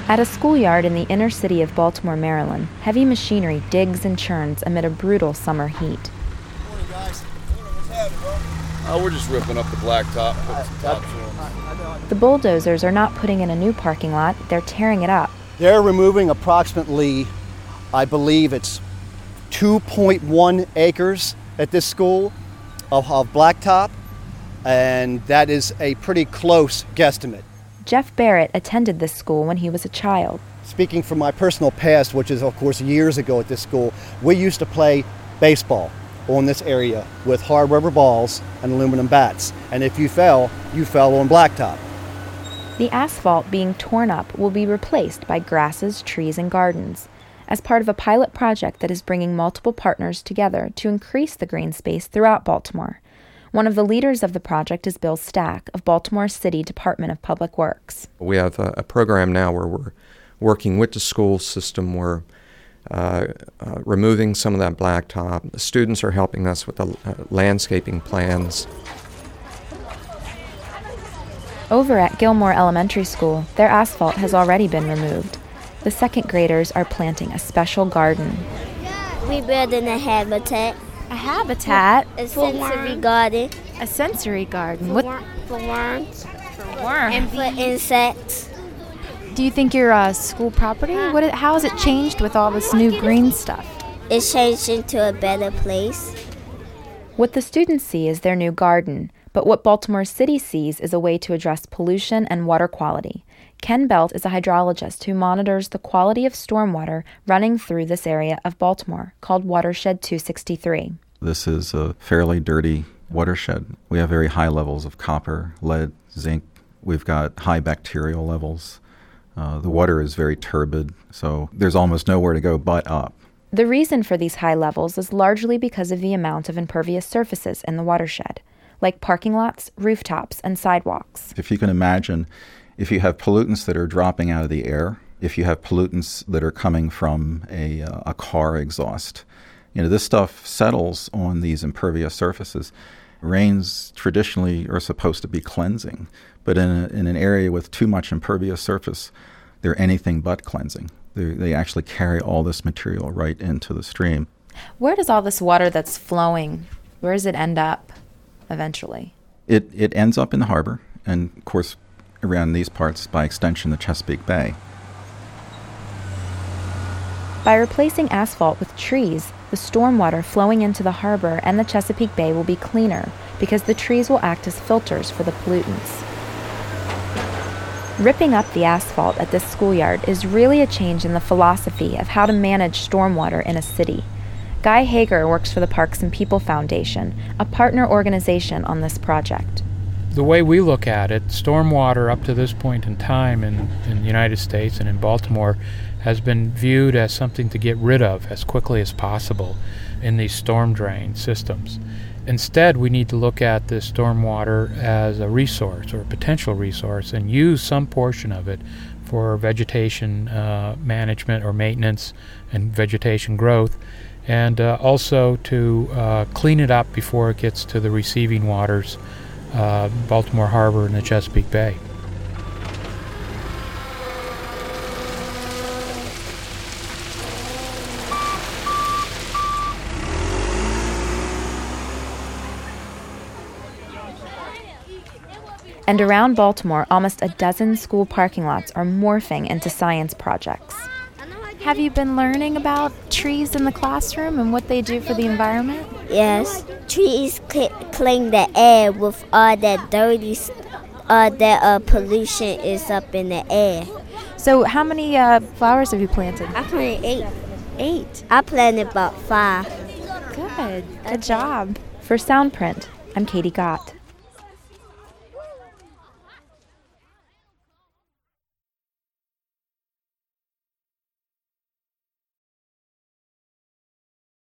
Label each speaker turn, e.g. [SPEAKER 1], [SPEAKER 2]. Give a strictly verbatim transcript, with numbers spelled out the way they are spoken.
[SPEAKER 1] At a schoolyard in the inner city of Baltimore, Maryland, heavy machinery digs and churns amid a brutal summer heat.
[SPEAKER 2] Good morning, guys. What's happening, bro? Oh, we're just ripping up the blacktop, putting some tops on.
[SPEAKER 1] The bulldozers are not putting in a new parking lot, they're tearing it up.
[SPEAKER 3] They're removing approximately, I believe it's two point one acres at this school of, of blacktop, and that is a pretty close guesstimate.
[SPEAKER 1] Jeff Barrett attended this school when he was a child.
[SPEAKER 3] Speaking from my personal past, which is of course years ago at this school, we used to play baseball on this area with hard rubber balls and aluminum bats. And if you fell, you fell on blacktop.
[SPEAKER 1] The asphalt being torn up will be replaced by grasses, trees, and gardens, as part of a pilot project that is bringing multiple partners together to increase the green space throughout Baltimore. One of the leaders of the project is Bill Stack of Baltimore City Department of Public Works.
[SPEAKER 4] We have a, a program now where we're working with the school system. We're uh, uh, removing some of that blacktop. The students are helping us with the uh, landscaping plans.
[SPEAKER 1] Over at Gilmore Elementary School, their asphalt has already been removed. The second graders are planting a special garden.
[SPEAKER 5] We're building a habitat.
[SPEAKER 6] A habitat?
[SPEAKER 5] A sensory garden.
[SPEAKER 6] A sensory garden?
[SPEAKER 5] For,
[SPEAKER 6] what?
[SPEAKER 5] wor- for worms.
[SPEAKER 6] For worms.
[SPEAKER 5] And for insects.
[SPEAKER 6] Do you think you're uh, school property? What? It, how has it changed with all this new green stuff?
[SPEAKER 5] It's changed into a better place.
[SPEAKER 1] What the students see is their new garden, but what Baltimore City sees is a way to address pollution and water quality. Ken Belt is a hydrologist who monitors the quality of stormwater running through this area of Baltimore, called Watershed two sixty-three.
[SPEAKER 7] This is a fairly dirty watershed. We have very high levels of copper, lead, zinc. We've got high bacterial levels. Uh, the water is very turbid, so there's almost nowhere to go but up.
[SPEAKER 1] The reason for these high levels is largely because of the amount of impervious surfaces in the watershed, like parking lots, rooftops, and sidewalks.
[SPEAKER 7] If you can imagine, if you have pollutants that are dropping out of the air, if you have pollutants that are coming from a, uh, a car exhaust, you know, this stuff settles on these impervious surfaces. Rains traditionally are supposed to be cleansing, but in, a, in an area with too much impervious surface, they're anything but cleansing. They're, they actually carry all this material right into the stream.
[SPEAKER 1] Where does all this water that's flowing, where does it end up eventually?
[SPEAKER 7] It, it ends up in the harbor, and of course, around these parts, by extension, the Chesapeake Bay.
[SPEAKER 1] By replacing asphalt with trees, the stormwater flowing into the harbor and the Chesapeake Bay will be cleaner because the trees will act as filters for the pollutants. Ripping up the asphalt at this schoolyard is really a change in the philosophy of how to manage stormwater in a city. Guy Hager works for the Parks and People Foundation, a partner organization on this project.
[SPEAKER 8] The way we look at it, stormwater up to this point in time in, in the United States and in Baltimore has been viewed as something to get rid of as quickly as possible in these storm drain systems. Instead, we need to look at this stormwater as a resource or a potential resource and use some portion of it for vegetation uh, management or maintenance and vegetation growth, and uh, also to uh, clean it up before it gets to the receiving waters, uh, Baltimore Harbor and the Chesapeake Bay.
[SPEAKER 1] And around Baltimore, almost a dozen school parking lots are morphing into science projects.
[SPEAKER 6] Have you been learning about trees in the classroom and what they do for the environment?
[SPEAKER 5] Yes. Trees cl- clean the air with all that dirty, all that uh, pollution is up in the air.
[SPEAKER 6] So how many uh, flowers have you planted?
[SPEAKER 5] I planted eight.
[SPEAKER 6] Eight.
[SPEAKER 5] I planted about five.
[SPEAKER 6] Good. Good job.
[SPEAKER 1] For Soundprint, I'm Katie Gott.